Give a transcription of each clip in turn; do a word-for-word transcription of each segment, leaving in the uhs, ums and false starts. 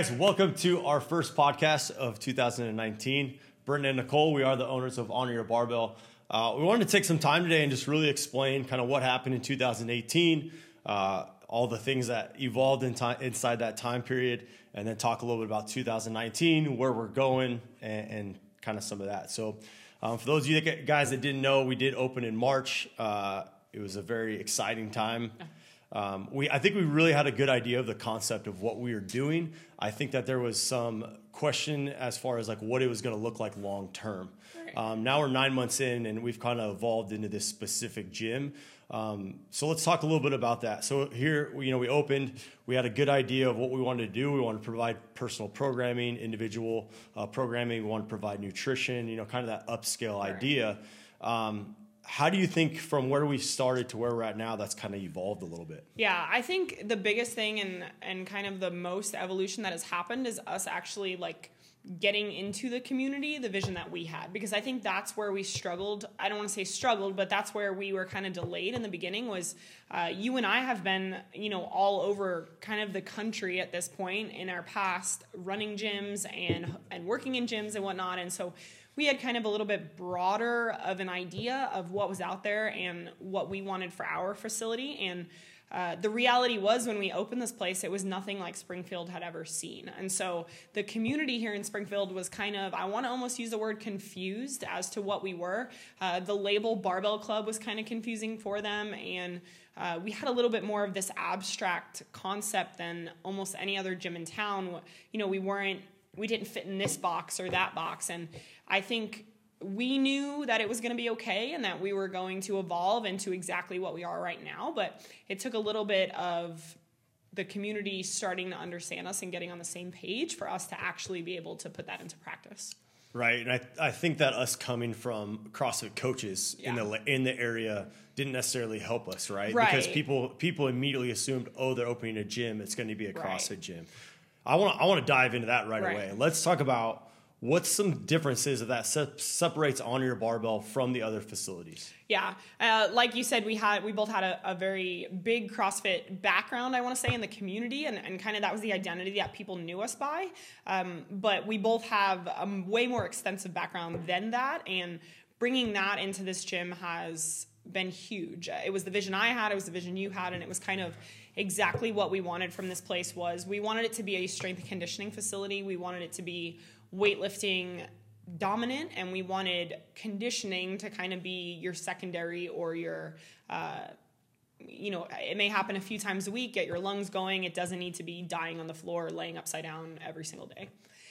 guys, welcome to our first podcast of two thousand nineteen. Brenton and Nicole, we are the owners of Honor Your Barbell. Uh, we wanted to take some time today and just really explain kind of what happened in two thousand eighteen, uh, all the things that evolved in time, inside that time period, and then talk a little bit about two thousand nineteen, where we're going, and, and kind of some of that. So um, for those of you that, guys that didn't know, we did open in March. Uh, it was a very exciting time. Um, we, I think we really had a good idea of the concept of what we were doing. I think that there was some question as far as like what it was going to look like long term. Right. Um, now we're nine months in and we've kind of evolved into this specific gym. Um, so let's talk a little bit about that. So here, you know, we opened, we had a good idea of what we wanted to do. We wanted to provide personal programming, individual uh, programming. We want to provide nutrition, you know, kind of that upscale right. idea. Um, How do you think from where we started to where we're at now, that's kind of evolved a little bit? Yeah, I think the biggest thing and and kind of the most evolution that has happened is us actually like getting into the community, the vision that we had. Because I think that's where we struggled. I don't want to say struggled, but that's where we were kind of delayed in the beginning was uh, you and I have been, you know, all over kind of the country at this point in our past running gyms and and working in gyms and whatnot. And so we had kind of a little bit broader of an idea of what was out there and what we wanted for our facility. And uh, the reality was when we opened this place, it was nothing like Springfield had ever seen. And so the community here in Springfield was kind of, I want to almost use the word confused as to what we were. Uh, the label Barbell Club was kind of confusing for them. And uh, we had a little bit more of this abstract concept than almost any other gym in town. You know, we weren't, we didn't fit in this box or that box. And I think we knew that it was going to be okay and that we were going to evolve into exactly what we are right now. But it took a little bit of the community starting to understand us and getting on the same page for us to actually be able to put that into practice. Right. And I, I think that us coming from CrossFit coaches yeah. in the in the area didn't necessarily help us, right? Right. Because people people immediately assumed, oh, they're opening a gym. It's going to be a CrossFit right. gym. I want I want to dive into that right, right away. Let's talk about what's some differences of that se- separates Honor Your Barbell from the other facilities. Yeah, uh, like you said, we had we both had a, a very big CrossFit background, I want to say, in the community, and, and kind of that was the identity that people knew us by. Um, but we both have a way more extensive background than that, and bringing that into this gym has been huge. It was the vision I had, it was the vision you had, and it was kind of exactly what we wanted from this place. Was we wanted it to be a strength and conditioning facility. We wanted it to be weightlifting dominant, and we wanted conditioning to kind of be your secondary or your, uh, you know, it may happen a few times a week, get your lungs going. It doesn't need to be dying on the floor, laying upside down every single day.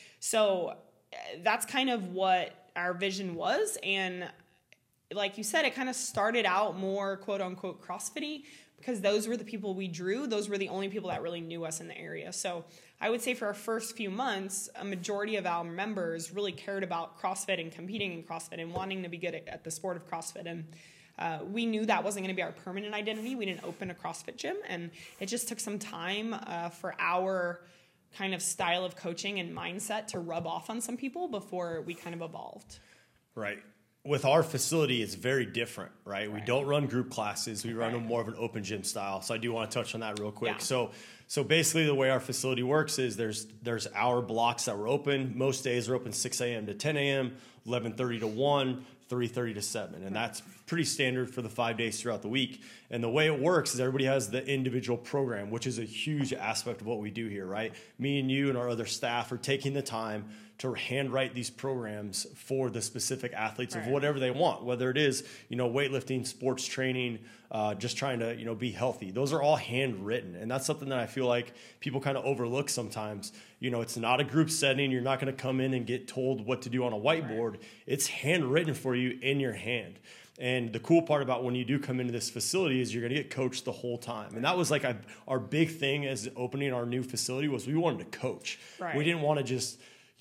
So that's kind of what our vision was. And like you said, it kind of started out more quote unquote CrossFit-y because those were the people we drew. Those were the only people that really knew us in the area. So I would say for our first few months, a majority of our members really cared about CrossFit and competing in CrossFit and wanting to be good at, at the sport of CrossFit. And uh, we knew that wasn't going to be our permanent identity. We didn't open a CrossFit gym, and it just took some time uh, for our kind of style of coaching and mindset to rub off on some people before we kind of evolved. Right. With our facility, it's very different, right? right? We don't run group classes. We run right. more of an open gym style. So I do want to touch on that real quick. Yeah. So so basically the way our facility works is there's there's hour blocks that we're open. Most days are open six a.m. to ten a.m., eleven thirty to one, three thirty to seven. And that's pretty standard for the five days throughout the week. And the way it works is everybody has the individual program, which is a huge aspect of what we do here, right? Me and you and our other staff are taking the time to handwrite these programs for the specific athletes right. of whatever they want, whether it is, you know, weightlifting, sports training, uh, just trying to, you know, be healthy. Those are all handwritten. And that's something that I feel like people kind of overlook sometimes. You know, it's not a group setting. You're not going to come in and get told what to do on a whiteboard. Right. It's handwritten for you in your hand. And the cool part about when you do come into this facility is you're going to get coached the whole time. And that was like a, our big thing as opening our new facility was we wanted to coach. Right. We didn't want to just,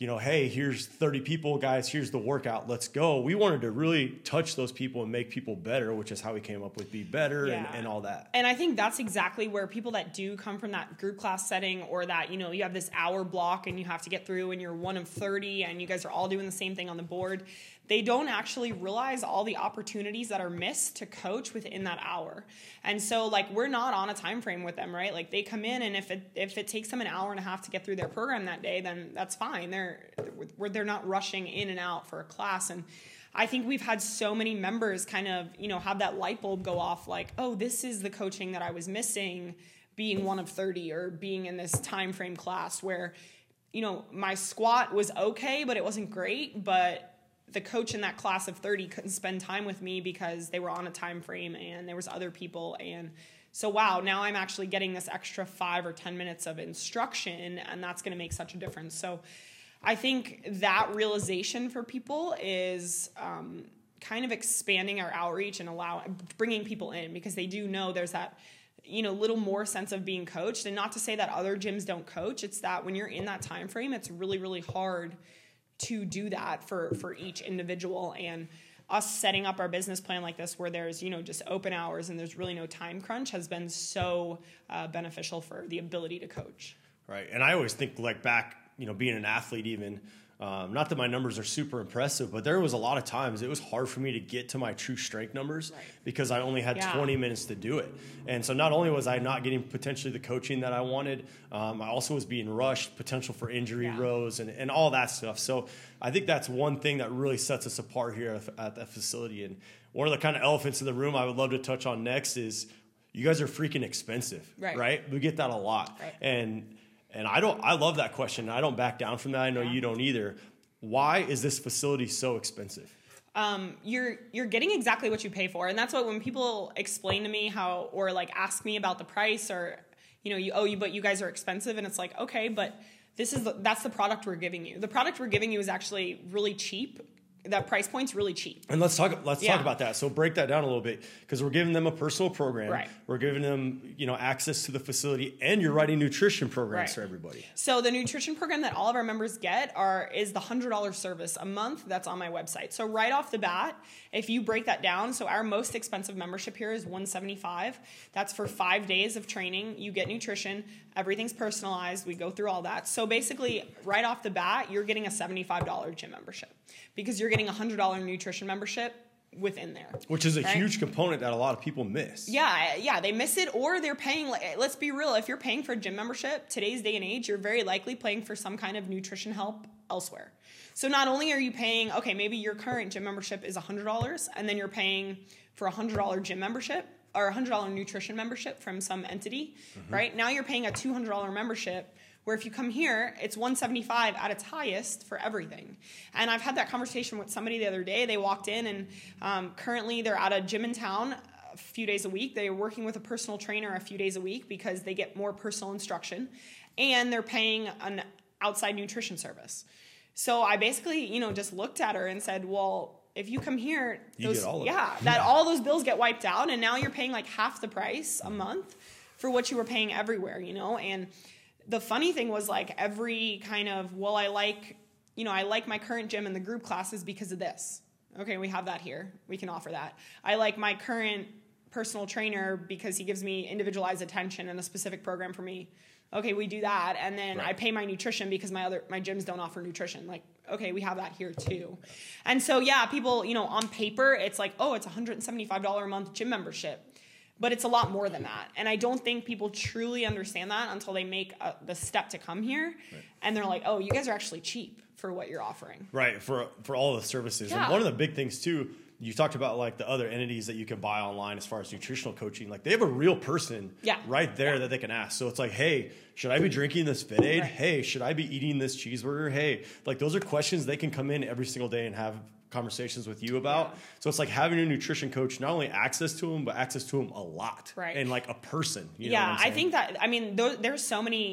you know, hey, here's thirty people, guys, here's the workout, let's go. We wanted to really touch those people and make people better, which is how we came up with Be Better yeah. and, and all that. And I think that's exactly where people that do come from that group class setting, or that, you know, you have this hour block and you have to get through and you're one of thirty and you guys are all doing the same thing on the board, they don't actually realize all the opportunities that are missed to coach within that hour. And so, like, we're not on a time frame with them, right? Like, they come in, and if it if it takes them an hour and a half to get through their program that day, then that's fine. They're they're not rushing in and out for a class. And I think we've had so many members kind of, you know, have that light bulb go off, like, oh, this is the coaching that I was missing, being one of thirty or being in this time frame class where, you know, my squat was okay, but it wasn't great, but the coach in that class of thirty couldn't spend time with me because they were on a time frame and there was other people. And so, wow, now I'm actually getting this extra five or ten minutes of instruction, and that's going to make such a difference. So I think that realization for people is um, kind of expanding our outreach and allow bringing people in, because they do know there's that, you know, little more sense of being coached. And not to say that other gyms don't coach. It's that when you're in that time frame, it's really, really hard to do that for, for each individual. And us setting up our business plan like this, where there's, you know, just open hours and there's really no time crunch, has been so uh, beneficial for the ability to coach. Right. And I always think, like, back, you know, being an athlete even, um, not that my numbers are super impressive, but there was a lot of times it was hard for me to get to my true strength numbers right. because I only had yeah. twenty minutes to do it. And so not only was I not getting potentially the coaching that I wanted, um, I also was being rushed, potential for injury yeah. rose and, and all that stuff. So I think that's one thing that really sets us apart here at, at that facility. And one of the kind of elephants in the room I would love to touch on next is you guys are freaking expensive, right? right? We get that a lot. Right. And And I don't. I love that question. I don't back down from that. I know yeah. you don't either. Why is this facility so expensive? Um, you're you're getting exactly what you pay for, and that's what when people explain to me how, or like ask me about the price, or you know, you oh you but you guys are expensive, and it's like, okay, but this is the, that's the product we're giving you. The product we're giving you is actually really cheap. That price point's really cheap. And let's talk let's yeah. talk about that. So break that down a little bit, because we're giving them a personal program. Right. We're giving them, you know, access to the facility, and you're writing nutrition programs right. for everybody. So the nutrition program that all of our members get are is the one hundred dollars service a month that's on my website. So right off the bat, if you break that down, so our most expensive membership here is one hundred seventy-five dollars. That's for five days of training. You get nutrition. Everything's personalized. We go through all that. So basically, right off the bat, you're getting a seventy-five dollars gym membership, because you're getting a one hundred dollars nutrition membership within there. Which is a right? huge component that a lot of people miss. Yeah, yeah, they miss it, or they're paying, like, let's be real, if you're paying for a gym membership, today's day and age, you're very likely paying for some kind of nutrition help elsewhere. So not only are you paying, okay, maybe your current gym membership is one hundred dollars, and then you're paying for a one hundred dollars gym membership, or a one hundred dollars nutrition membership from some entity, mm-hmm. right? Now you're paying a two hundred dollars membership, where if you come here, it's one hundred seventy-five dollars at its highest for everything. And I've had that conversation with somebody the other day. They walked in, and um, currently they're at a gym in town a few days a week. They're working with a personal trainer a few days a week because they get more personal instruction, and they're paying an outside nutrition service. So I basically, you know, just looked at her and said, well, if you come here, you those, get all of yeah, it. that yeah. all those bills get wiped out, and now you're paying like half the price a month for what you were paying everywhere, you know? And the funny thing was, like, every kind of, well, I like, you know, I like my current gym and the group classes because of this. Okay, we have that here. We can offer that. I like my current personal trainer because he gives me individualized attention and a specific program for me. Okay, we do that. And then right. I pay my nutrition because my other my gyms don't offer nutrition. Like, okay, we have that here too. And so, yeah, people, you know, on paper, it's like, oh, it's one hundred seventy-five dollars a month gym membership. But it's a lot more than that. And I don't think people truly understand that until they make a, the step to come here. Right. And they're like, oh, you guys are actually cheap for what you're offering. Right, for for all the services. Yeah. And one of the big things, too, you talked about, like, the other entities that you can buy online as far as nutritional coaching. Like, they have a real person yeah. right there yeah. that they can ask. So it's like, hey, should I be drinking this FitAid? Right. Hey, should I be eating this cheeseburger? Hey, like, those are questions they can come in every single day and have conversations with you about. Yeah. So it's like having a nutrition coach, not only access to them, but access to them a lot. Right. And like a person. You yeah, know what I'm I think that, I mean, th- there's so many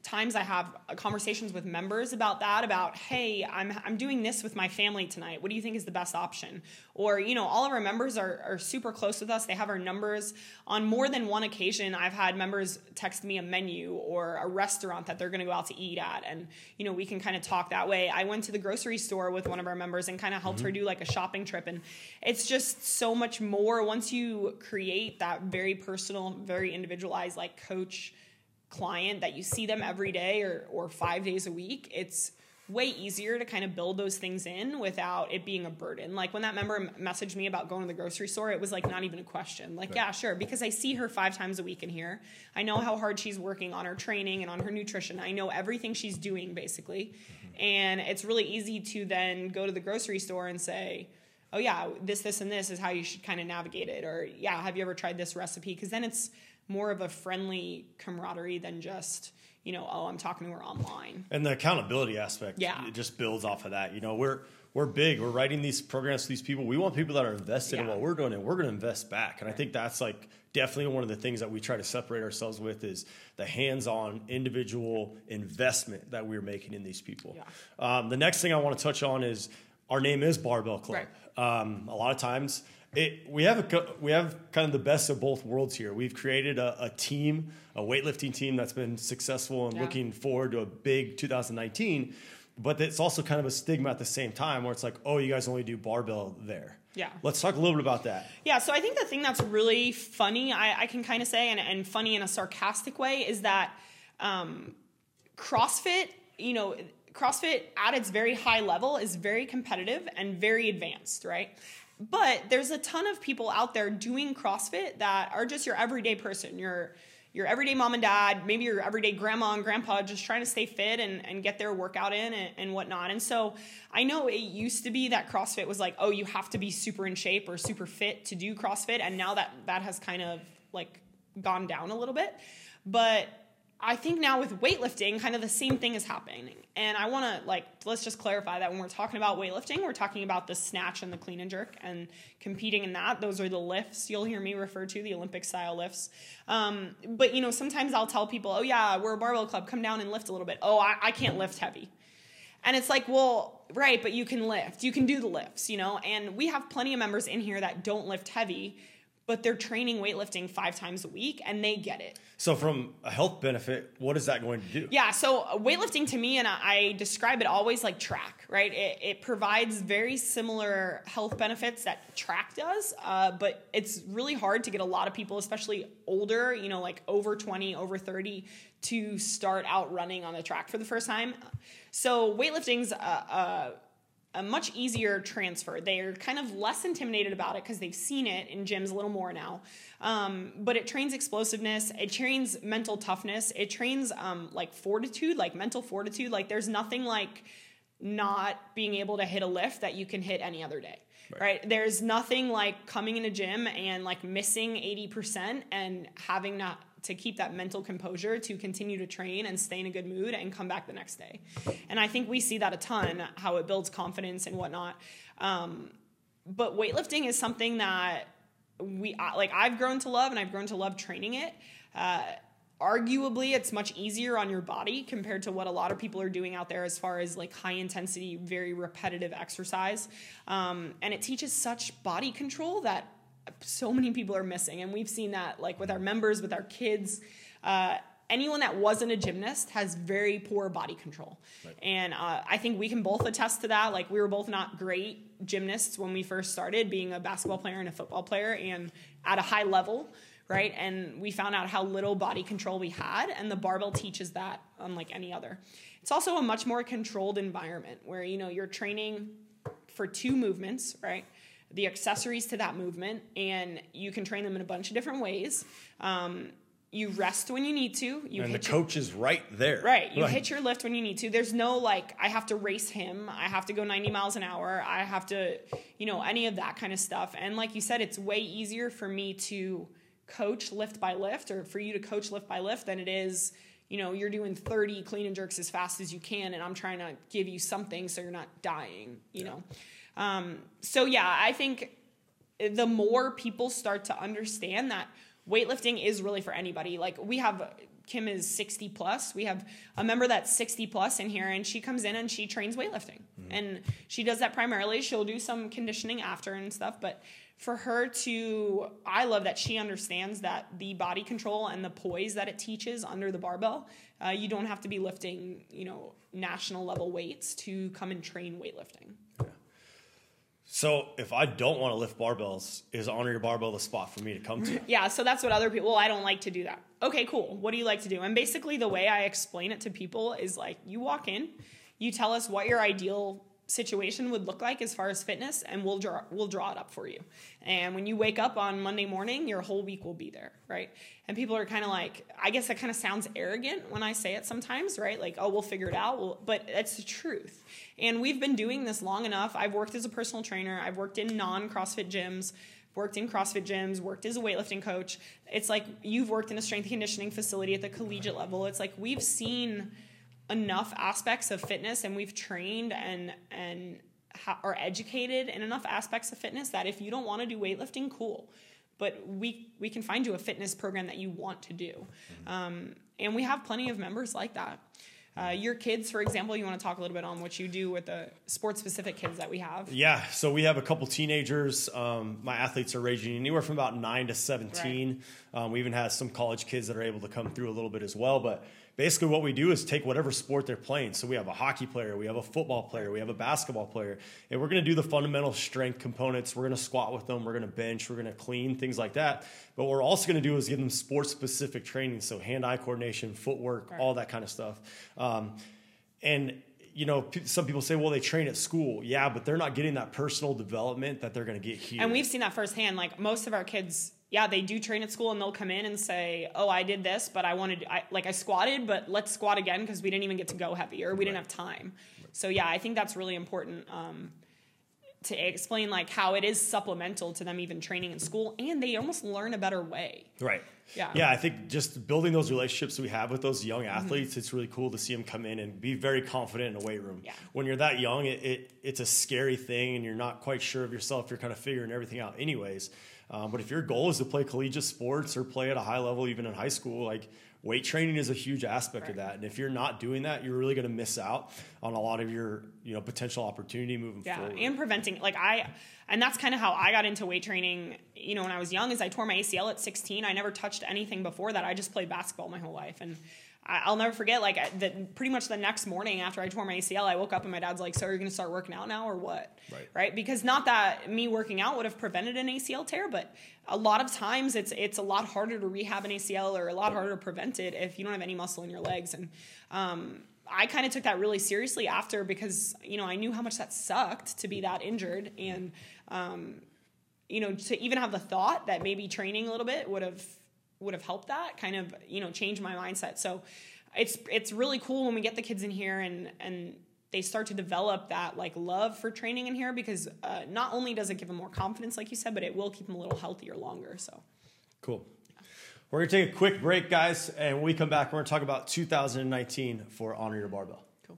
times I have conversations with members about that, about, hey, I'm I'm doing this with my family tonight. What do you think is the best option? Or, you know, all of our members are, are super close with us. They have our numbers. On more than one occasion, I've had members text me a menu or a restaurant that they're going to go out to eat at. And, you know, we can kind of talk that way. I went to the grocery store with one of our members and kind of helped mm-hmm. her do like a shopping trip. And it's just so much more once you create that very personal, very individualized, like coach client that you see them every day or, or five days a week. It's way easier to kind of build those things in without it being a burden. Like when that member messaged me about going to the grocery store, it was like not even a question. Like, right. yeah, sure. Because I see her five times a week in here. I know how hard she's working on her training and on her nutrition. I know everything she's doing basically. Mm-hmm. And it's really easy to then go to the grocery store and say, oh yeah, this, this, and this is how you should kind of navigate it. Or yeah, have you ever tried this recipe? Because then it's more of a friendly camaraderie than just, you know, oh, I'm talking to her online. And the accountability aspect, yeah. it just builds off of that. You know, we're we're big. We're writing these programs to these people. We want people that are invested yeah. in what we're doing, and we're going to invest back. And right. I think that's like definitely one of the things that we try to separate ourselves with is the hands-on individual investment that we're making in these people. Yeah. Um, the next thing I want to touch on is our name is Barbell Club. Right. Um, a lot of times, It, we have a, we have kind of the best of both worlds here. We've created a, a team, a weightlifting team that's been successful and yeah. looking forward to a big two thousand nineteen. But it's also kind of a stigma at the same time where it's like, oh, you guys only do barbell there. Yeah. Let's talk a little bit about that. Yeah. So I think the thing that's really funny, I, I can kind of say, and, and funny in a sarcastic way, is that um, CrossFit, you know, CrossFit at its very high level is very competitive and very advanced, right? But there's a ton of people out there doing CrossFit that are just your everyday person, your your everyday mom and dad, maybe your everyday grandma and grandpa just trying to stay fit and, and get their workout in and, and whatnot. And so I know it used to be that CrossFit was like, oh, you have to be super in shape or super fit to do CrossFit. And now that that has kind of like gone down a little bit. But I think now with weightlifting, kind of the same thing is happening. And I want to, like, let's just clarify that when we're talking about weightlifting, we're talking about the snatch and the clean and jerk and competing in that. Those are the lifts you'll hear me refer to, the Olympic style lifts. Um, but, you know, sometimes I'll tell people, oh, yeah, we're a barbell club. Come down and lift a little bit. Oh, I, I can't lift heavy. And it's like, well, right, but you can lift. You can do the lifts, you know. And we have plenty of members in here that don't lift heavy, but they're training weightlifting five times a week, and they get it. So from a health benefit, what is that going to do? Yeah, so weightlifting to me, and I describe it always like track, right? It, it provides very similar health benefits that track does, uh, but it's really hard to get a lot of people, especially older, you know, like over twenty, over thirty, to start out running on the track for the first time. So weightlifting's a, a a much easier transfer. They're kind of less intimidated about it because they've seen it in gyms a little more now. Um, but it trains explosiveness. It trains mental toughness. It trains um, like fortitude, like mental fortitude. Like there's nothing like not being able to hit a lift that you can hit any other day. Right. right? There's nothing like coming in a gym and like missing eighty percent and having not to keep that mental composure to continue to train and stay in a good mood and come back the next day. And I think we see that a ton, how it builds confidence and whatnot. Um, but weightlifting is something that we, like I've grown to love, and I've grown to love training it. Uh, arguably, it's much easier on your body compared to what a lot of people are doing out there as far as like high intensity, very repetitive exercise. Um, and it teaches such body control that so many people are missing. And we've seen that like with our members, with our kids. Uh, anyone that wasn't a gymnast has very poor body control. Right. And uh, I think we can both attest to that. Like we were both not great gymnasts when we first started, being a basketball player and a football player and at a high level, right? And we found out how little body control we had, and the barbell teaches that unlike any other. It's also a much more controlled environment where, you know, you're training for two movements, right? The accessories to that movement, and you can train them in a bunch of different ways. Um, you rest when you need to. You and hit the your, coach is right there. Right. You right. hit your lift when you need to. There's no like, I have to race him. I have to go ninety miles an hour. I have to, you know, any of that kind of stuff. And like you said, it's way easier for me to coach lift by lift, or for you to coach lift by lift, than it is, you know, you're doing thirty clean and jerks as fast as you can, and I'm trying to give you something so you're not dying, you yeah. know. Um, so yeah, I think the more people start to understand that weightlifting is really for anybody. Like we have Kim is sixty plus. We have a member that's sixty plus in here, and she comes in and she trains weightlifting. Mm-hmm. And she does that primarily. She'll do some conditioning after and stuff, but for her to, I love that she understands that the body control and the poise that it teaches under the barbell, uh, you don't have to be lifting, you know, national level weights to come and train weightlifting. Yeah. So if I don't want to lift barbells, is Honor Your Barbell the spot for me to come to? Yeah, so that's what other people, well, I don't like to do that. Okay, cool. What do you like to do? And basically the way I explain it to people is like, you walk in, you tell us what your ideal situation would look like as far as fitness, and we'll draw we'll draw it up for you. And when you wake up on Monday morning, your whole week will be there, right? And people are kind of like, I guess that kind of sounds arrogant when I say it sometimes, right? Like, oh, we'll figure it out. Well, but it's the truth. And we've been doing this long enough. I've worked as a personal trainer. I've worked in non-CrossFit gyms, worked in CrossFit gyms, worked as a weightlifting coach. It's like you've worked in a strength conditioning facility at the collegiate level. It's like we've seen enough aspects of fitness, and we've trained and and ha- are educated in enough aspects of fitness that if you don't want to do weightlifting, cool, but we we can find you a fitness program that you want to do. Mm-hmm. Um, and we have plenty of members like that. Uh, your kids, for example, you want to talk a little bit on what you do with the sports-specific kids that we have? Yeah, so we have a couple teenagers. Um, my athletes are ranging anywhere from about nine to seventeen. Right. Um, we even have some college kids that are able to come through a little bit as well, but basically what we do is take whatever sport they're playing. So we have a hockey player, we have a football player, we have a basketball player, and we're going to do the fundamental strength components. We're going to squat with them, we're going to bench, we're going to clean, things like that. But what we're also going to do is give them sport-specific training, so hand-eye coordination, footwork, right. all that kind of stuff. Um, and you know, some people say, well, they train at school. Yeah, but they're not getting that personal development that they're going to get here. And we've seen that firsthand. Like most of our kids, yeah, they do train at school, and they'll come in and say, oh, I did this, but I wanted, I, like I squatted, but let's squat again because we didn't even get to go heavy, or we right. didn't have time. Right. So yeah, I think that's really important um, to explain like how it is supplemental to them even training in school, and they almost learn a better way. Right. Yeah. Yeah, I think just building those relationships we have with those young athletes, mm-hmm. it's really cool to see them come in and be very confident in a weight room. Yeah. When you're that young, it, it it's a scary thing, and you're not quite sure of yourself. You're kind of figuring everything out anyways. Um, but if your goal is to play collegiate sports or play at a high level, even in high school, like weight training is a huge aspect right. of that. And if you're not doing that, you're really going to miss out on a lot of your, you know, potential opportunity moving yeah, forward. And preventing, like I, and that's kind of how I got into weight training. You know, when I was young, is I tore my A C L at sixteen. I never touched anything before that. I just played basketball my whole life. And I'll never forget, like, the, pretty much the next morning after I tore my A C L, I woke up and my dad's like, so are you going to start working out now or what? Right. Right? Because not that me working out would have prevented an A C L tear, but a lot of times it's it's a lot harder to rehab an A C L or a lot harder to prevent it if you don't have any muscle in your legs. And um, I kind of took that really seriously after because, you know, I knew how much that sucked to be that injured. And, um, you know, to even have the thought that maybe training a little bit would have would have helped that kind of, you know, change my mindset. So it's it's really cool when we get the kids in here and and they start to develop that like love for training in here because uh, not only does it give them more confidence, like you said, but it will keep them a little healthier longer. So cool. Yeah. We're going to take a quick break, guys, and when we come back, we're going to talk about two thousand nineteen for Honor Your Barbell. Cool.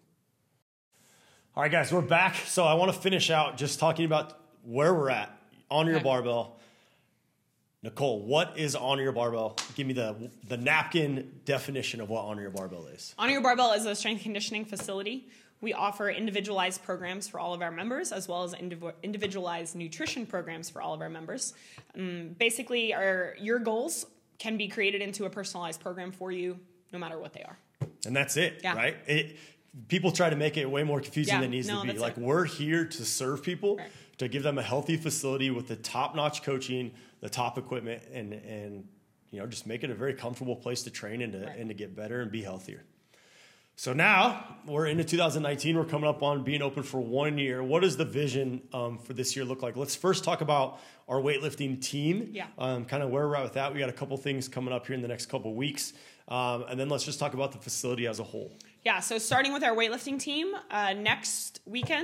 All right, guys, we're back. So I want to finish out just talking about where we're at. Honor Your Barbell. Nicole, what is Honor Your Barbell? Give me the the napkin definition of what Honor Your Barbell is. Honor Your Barbell is a strength conditioning facility. We offer individualized programs for all of our members, as well as indiv- individualized nutrition programs for all of our members. Um, basically, our your goals can be created into a personalized program for you, no matter what they are. And that's it, yeah. right? It, people try to make it way more confusing yeah, than it needs no, to be. Like, it. we're here to serve people, right. to give them a healthy facility with the top-notch coaching, the top equipment, and and you know, just make it a very comfortable place to train and to right. and to get better and be healthier. So now we're into two thousand nineteen. We're coming up on being open for one year. What does the vision um, for this year look like? Let's first talk about our weightlifting team. Yeah. Um, kind of where we're at with that. We got a couple things coming up here in the next couple of weeks, um, and then let's just talk about the facility as a whole. Yeah. So starting with our weightlifting team, uh, next weekend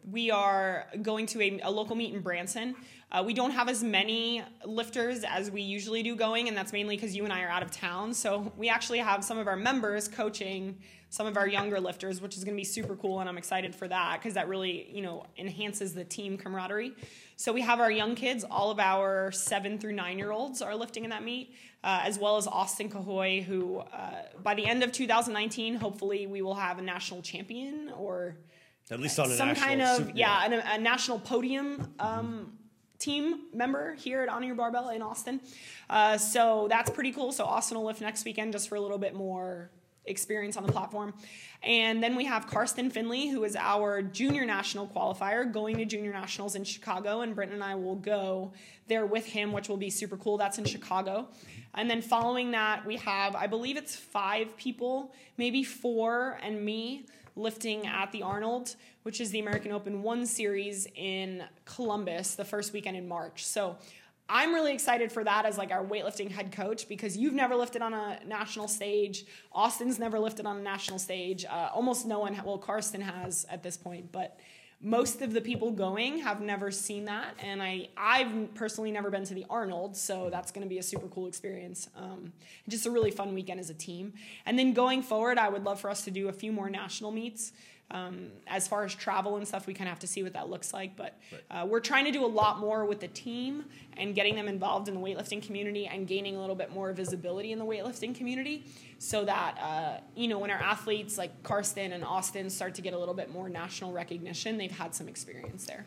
we are going to a, a local meet in Branson. Uh, we don't have as many lifters as we usually do going, and that's mainly because you and I are out of town. So we actually have some of our members coaching some of our younger lifters, which is going to be super cool, and I'm excited for that because that really, you know, enhances the team camaraderie. So we have our young kids, all of our seven through nine-year-olds are lifting in that meet, uh, as well as Austin Cahoy, who uh, by the end of two thousand nineteen, hopefully we will have a national champion or at least on a some national, kind of, super, yeah, yeah. A, a national podium um, team member here at Honor Your Barbell in Austin. Uh, so that's pretty cool. So Austin will lift next weekend just for a little bit more experience on the platform. And then we have Karsten Finley, who is our junior national qualifier, going to junior nationals in Chicago, and Brenton and I will go there with him, which will be super cool. That's in Chicago. And then following that, we have, I believe it's five people, maybe four, and me lifting at the Arnold, which is the American Open One Series in Columbus, the first weekend in March. So I'm really excited for that as like our weightlifting head coach, because you've never lifted on a national stage. Austin's never lifted on a national stage. Uh, almost no one, well, Karsten has at this point, but most of the people going have never seen that. And I, I've personally never been to the Arnold, so that's going to be a super cool experience. Um, just a really fun weekend as a team. And then going forward, I would love for us to do a few more national meets. Um, as far as travel and stuff, we kind of have to see what that looks like. But uh, we're trying to do a lot more with the team and getting them involved in the weightlifting community and gaining a little bit more visibility in the weightlifting community so that, uh, you know, when our athletes like Karsten and Austin start to get a little bit more national recognition, they've had some experience there.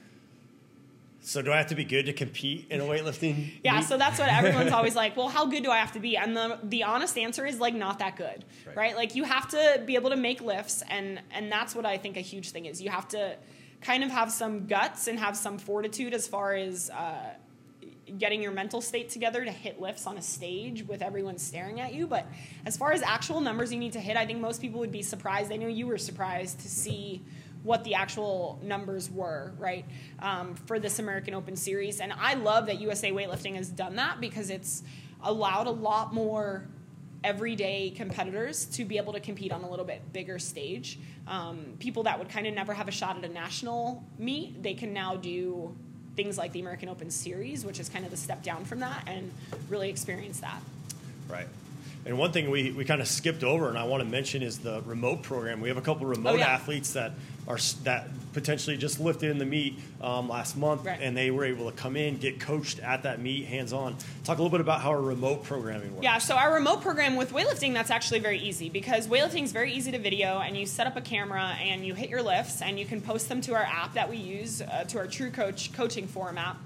So do I have to be good to compete in a weightlifting Yeah, meet? so that's what everyone's always like, well, how good do I have to be? And the the honest answer is, like, not that good, right? right? Like, you have to be able to make lifts, and, and that's what I think a huge thing is. You have to kind of have some guts and have some fortitude as far as uh, getting your mental state together to hit lifts on a stage with everyone staring at you. But as far as actual numbers you need to hit, I think most people would be surprised. I know you were surprised to see what the actual numbers were, right, um, for this American Open Series. And I love that U S A Weightlifting has done that because it's allowed a lot more everyday competitors to be able to compete on a little bit bigger stage. Um, people that would kind of never have a shot at a national meet, they can now do things like the American Open Series, which is kind of the step down from that, and really experience that. Right. And one thing we, we kind of skipped over, and I want to mention, is the remote program. We have a couple remote oh, yeah. athletes that are that potentially just lifted in the meet um, last month, right. and they were able to come in, get coached at that meet, hands-on. Talk a little bit about how our remote programming works. Yeah, so our remote program with weightlifting, that's actually very easy because weightlifting is very easy to video, and you set up a camera and you hit your lifts, and you can post them to our app that we use, uh, to our True Coach coaching forum app.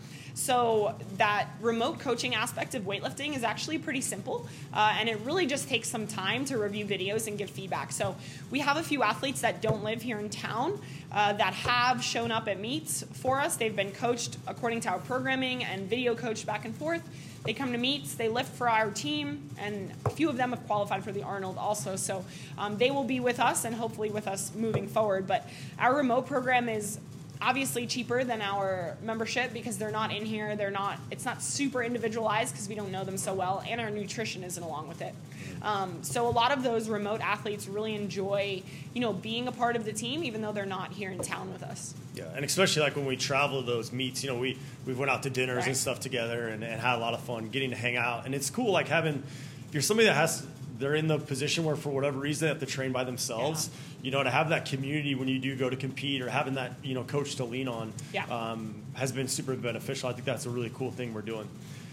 So that remote coaching aspect of weightlifting is actually pretty simple, uh, and it really just takes some time to review videos and give feedback. So we have a few athletes that don't live here in town uh, that have shown up at meets for us. They've been coached according to our programming and video coached back and forth. They come to meets, they lift for our team, and a few of them have qualified for the Arnold also. So um, they will be with us and hopefully with us moving forward. But our remote program is obviously cheaper than our membership because they're not in here. They're not. It's not super individualized because we don't know them so well, and our nutrition isn't along with it. Um, so a lot of those remote athletes really enjoy, you know, being a part of the team, even though they're not here in town with us. Yeah, and especially like when we travel to those meets, you know, we we went out to dinners right. and stuff together and, and had a lot of fun getting to hang out. And it's cool, like having, if you're somebody that has, they're in the position where for whatever reason they have to train by themselves. Yeah. You know, to have that community when you do go to compete or having that, you know, coach to lean on yeah. um, has been super beneficial. I think that's a really cool thing we're doing.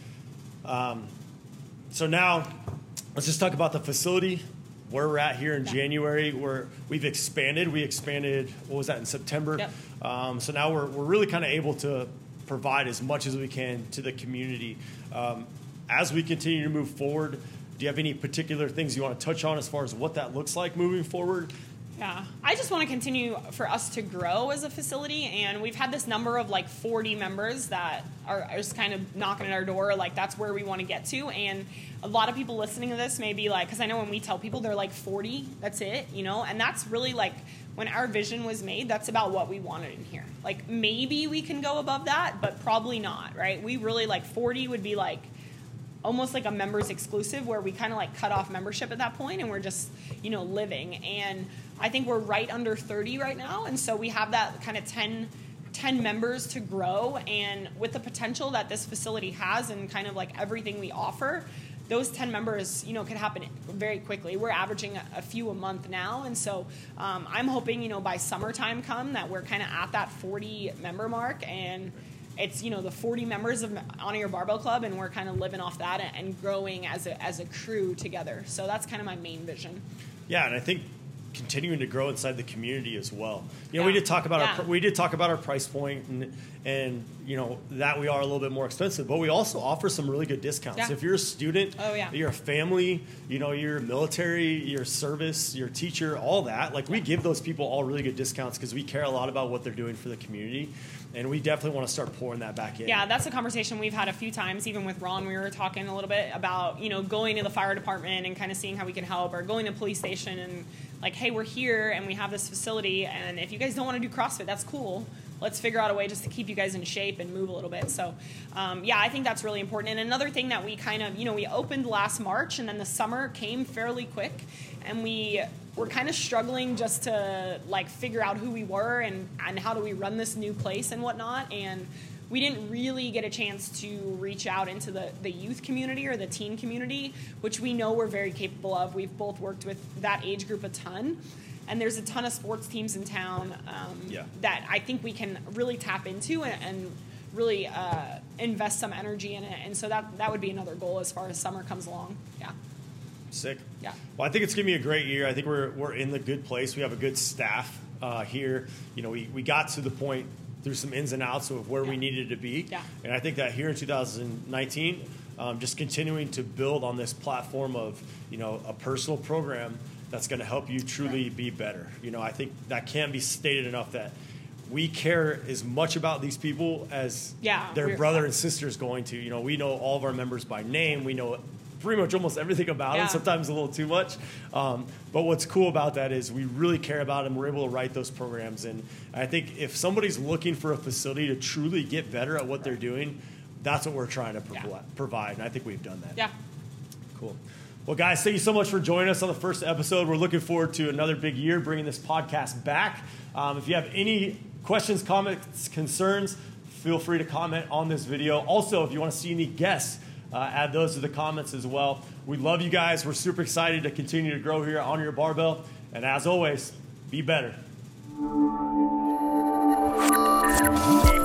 Um, so now let's just talk about the facility, where we're at here in yeah. January. Where we've expanded. We expanded, what was that, in September? Yep. Um, so now we're, we're really kind of able to provide as much as we can to the community. Um, as we continue to move forward, do you have any particular things you want to touch on as far as what that looks like moving forward? Yeah, I just want to continue for us to grow as a facility, and we've had this number of like forty members that are, are just kind of knocking at our door, like that's where we want to get to. And a lot of people listening to this may be like, because I know when we tell people they're like forty, that's it, you know, and that's really like when our vision was made, that's about what we wanted in here. Like maybe we can go above that, but probably not, right? We really like forty would be like almost like a members exclusive where we kind of like cut off membership at that point and we're just, you know, living. And I think we're right under thirty right now. And so we have that kind of ten ten members to grow, and with the potential that this facility has and kind of like everything we offer, those ten members, you know, could happen very quickly. We're averaging a, a few a month now, and so um, I'm hoping, you know, by summertime come that we're kind of at that forty member mark, and it's, you know, the forty members of Honor Your Barbell Club, and we're kind of living off that and growing as a as a crew together. So that's kind of my main vision. Yeah, and I think continuing to grow inside the community as well. You know, Yeah. we did talk about Yeah. our we did talk about our price point, and and you know that we are a little bit more expensive, but we also offer some really good discounts. Yeah. If you're a student, Oh, yeah. you're a family, you know, you're military, your service, your teacher, all that. Like we give those people all really good discounts because we care a lot about what they're doing for the community, and we definitely want to start pouring that back in. Yeah, that's a conversation we've had a few times. Even with Ron, we were talking a little bit about, you know, going to the fire department and kind of seeing how we can help, or going to police station and like, hey, we're here and we have this facility, and if you guys don't want to do CrossFit, that's cool. Let's figure out a way just to keep you guys in shape and move a little bit. So, um, yeah, I think that's really important. And another thing that we kind of, you know, we opened last March, and then the summer came fairly quick, and we were kind of struggling just to like figure out who we were and, and how do we run this new place and whatnot. And we didn't really get a chance to reach out into the, the youth community or the teen community, which we know we're very capable of. We've both worked with that age group a ton. And there's a ton of sports teams in town um, Yeah. that I think we can really tap into and, and really uh, invest some energy in it. And so that, that would be another goal as far as summer comes along. Yeah. Sick. Yeah. Well, I think it's going to be a great year. I think we're we're in the good place. We have a good staff uh, here. You know, we, we got to the point through some ins and outs of where Yeah. we needed to be. Yeah. And I think that here in two thousand nineteen, um, just continuing to build on this platform of, you know, a personal program that's going to help you truly Right. be better. You know, I think that can't be stated enough that we care as much about these people as Yeah, their we're- brother and sister is going to. You know, we know all of our members by name. We know pretty much almost everything about Yeah. them, sometimes a little too much. Um, but what's cool about that is we really care about them. We're able to write those programs. And I think if somebody's looking for a facility to truly get better at what they're doing, that's what we're trying to provi- Yeah. provide. And I think we've done that. Yeah. Cool. Well, guys, thank you so much for joining us on the first episode. We're looking forward to another big year bringing this podcast back. Um, if you have any questions, comments, concerns, feel free to comment on this video. Also, if you want to see any guests, uh, add those to the comments as well. We love you guys. We're super excited to continue to grow here at Honor Your Barbell. And as always, be better.